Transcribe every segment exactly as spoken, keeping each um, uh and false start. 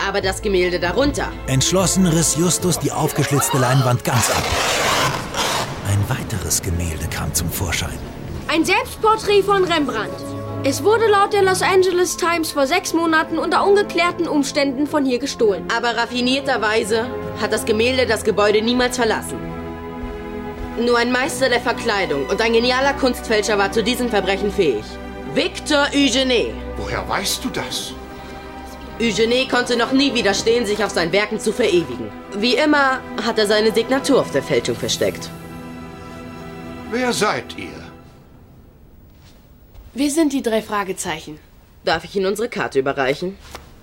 aber das Gemälde darunter. Entschlossen riss Justus die aufgeschlitzte Leinwand ganz ab. Ein weiteres Gemälde kam zum Vorschein. Ein Selbstporträt von Rembrandt. Es wurde laut der Los Angeles Times vor sechs Monaten unter ungeklärten Umständen von hier gestohlen. Aber raffinierterweise hat das Gemälde das Gebäude niemals verlassen. Nur ein Meister der Verkleidung und ein genialer Kunstfälscher war zu diesem Verbrechen fähig. Victor Eugène. Woher weißt du das? Eugène konnte noch nie widerstehen, sich auf seinen Werken zu verewigen. Wie immer hat er seine Signatur auf der Fälschung versteckt. Wer seid ihr? Wir sind die drei Fragezeichen. Darf ich Ihnen unsere Karte überreichen?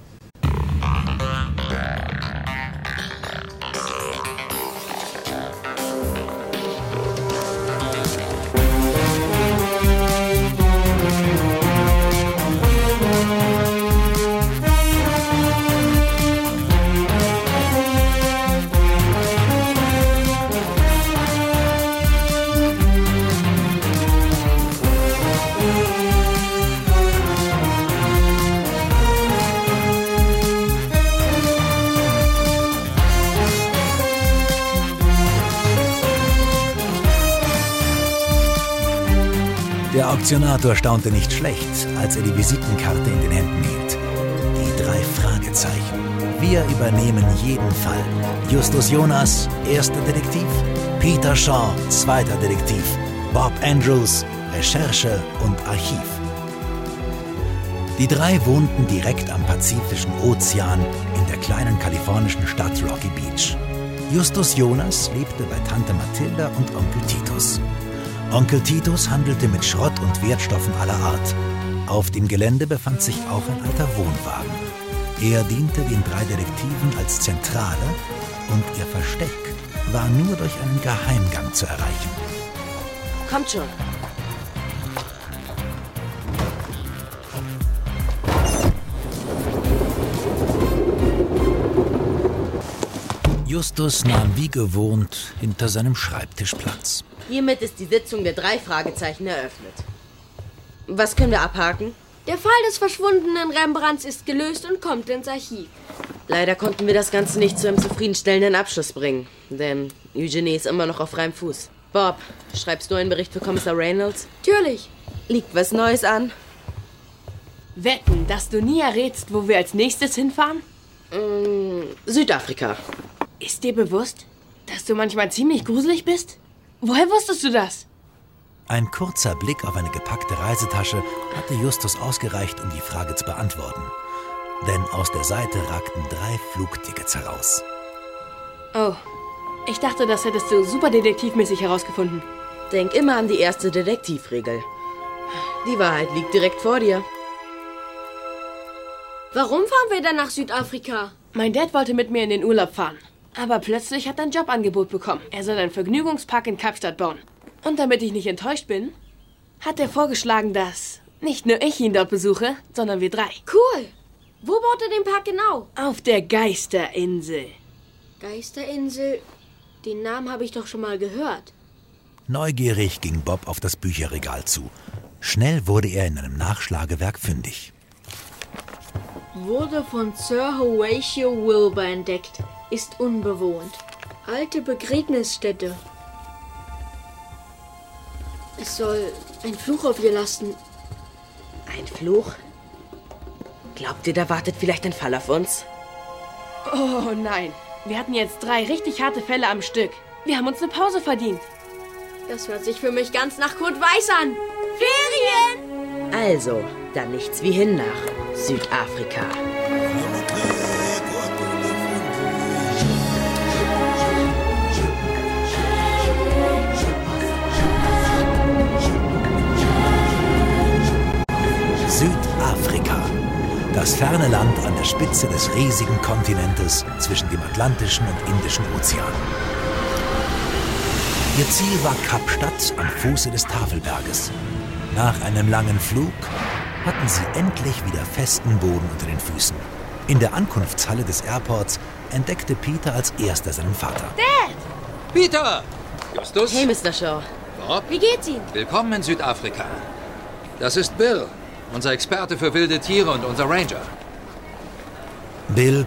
Der Auktionator staunte nicht schlecht, als er die Visitenkarte in den Händen hielt. Die drei Fragezeichen. Wir übernehmen jeden Fall. Justus Jonas, erster Detektiv. Peter Shaw, zweiter Detektiv. Bob Andrews, Recherche und Archiv. Die drei wohnten direkt am Pazifischen Ozean in der kleinen kalifornischen Stadt Rocky Beach. Justus Jonas lebte bei Tante Mathilda und Onkel Titus. Onkel Titus handelte mit Schrott und Wertstoffen aller Art. Auf dem Gelände befand sich auch ein alter Wohnwagen. Er diente den drei Detektiven als Zentrale und ihr Versteck war nur durch einen Geheimgang zu erreichen. Kommt schon. Justus nahm wie gewohnt hinter seinem Schreibtisch Platz. Hiermit ist die Sitzung der drei Fragezeichen eröffnet. Was können wir abhaken? Der Fall des verschwundenen Rembrandts ist gelöst und kommt ins Archiv. Leider konnten wir das Ganze nicht zu einem zufriedenstellenden Abschluss bringen, denn Eugène ist immer noch auf freiem Fuß. Bob, schreibst du einen Bericht für Kommissar Reynolds? Natürlich. Liegt was Neues an? Wetten, dass du nie errätst, wo wir als nächstes hinfahren? Mm, Südafrika. Ist dir bewusst, dass du manchmal ziemlich gruselig bist? Woher wusstest du das? Ein kurzer Blick auf eine gepackte Reisetasche hatte Justus ausgereicht, um die Frage zu beantworten. Denn aus der Seite ragten drei Flugtickets heraus. Oh, ich dachte, das hättest du superdetektivmäßig herausgefunden. Denk immer an die erste Detektivregel. Die Wahrheit liegt direkt vor dir. Warum fahren wir dann nach Südafrika? Mein Dad wollte mit mir in den Urlaub fahren. Aber plötzlich hat er ein Jobangebot bekommen. Er soll einen Vergnügungspark in Kapstadt bauen. Und damit ich nicht enttäuscht bin, hat er vorgeschlagen, dass nicht nur ich ihn dort besuche, sondern wir drei. Cool. Wo baut er den Park genau? Auf der Geisterinsel. Geisterinsel? Den Namen habe ich doch schon mal gehört. Neugierig ging Bob auf das Bücherregal zu. Schnell wurde er in einem Nachschlagewerk fündig. Wurde von Sir Horatio Wilbur entdeckt. Ist unbewohnt. Alte Begräbnisstätte. Es soll ein Fluch auf ihr lasten. Ein Fluch? Glaubt ihr, da wartet vielleicht ein Fall auf uns? Oh nein, wir hatten jetzt drei richtig harte Fälle am Stück. Wir haben uns eine Pause verdient. Das hört sich für mich ganz nach Kurt Weiß an. Ferien! Also, dann nichts wie hin nach Südafrika. Südafrika. Das ferne Land an der Spitze des riesigen Kontinentes zwischen dem Atlantischen und Indischen Ozean. Ihr Ziel war Kapstadt am Fuße des Tafelberges. Nach einem langen Flug hatten sie endlich wieder festen Boden unter den Füßen. In der Ankunftshalle des Airports entdeckte Peter als erster seinen Vater. Dad! Peter! Justus? Hey, Mister Shaw. Bob? Wie geht's Ihnen? Willkommen in Südafrika. Das ist Bill, unser Experte für wilde Tiere und unser Ranger. Bill